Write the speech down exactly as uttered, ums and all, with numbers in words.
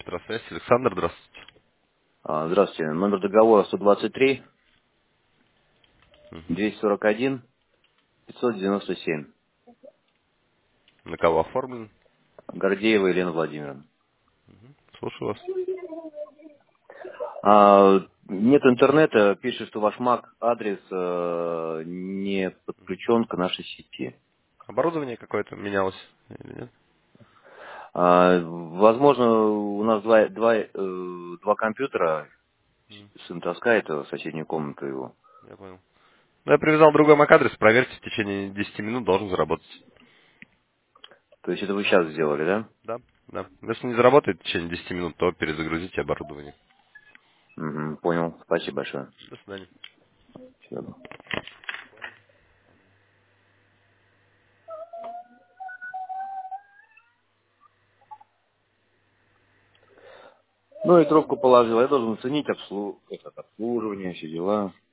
Электросвязь. Александр, здравствуйте. А, Здравствуйте. Номер договора сто двадцать три Мгм. двести сорок один пятьсот девяносто семь. На кого оформлен? Гордеева Елена Владимировна. Слушаю вас. А, нет интернета, пишет, что ваш мак адрес э, не подключен к нашей сети. Оборудование какое-то менялось или нет? А, возможно, у нас два, два, э, два компьютера, М, сын таскает в соседнюю комнату его. Я понял. Ну, я привязал другой мак-адрес, проверьте, в течение десяти минут должен заработать. То есть это вы сейчас сделали, да? Да, да. Если не заработает в течение десяти минут, то перезагрузите оборудование. Мгм, понял. Спасибо большое. До свидания. Всего доброго. Ну и трубку положил. Я должен ценить обслу... этот, обслуживание, все дела.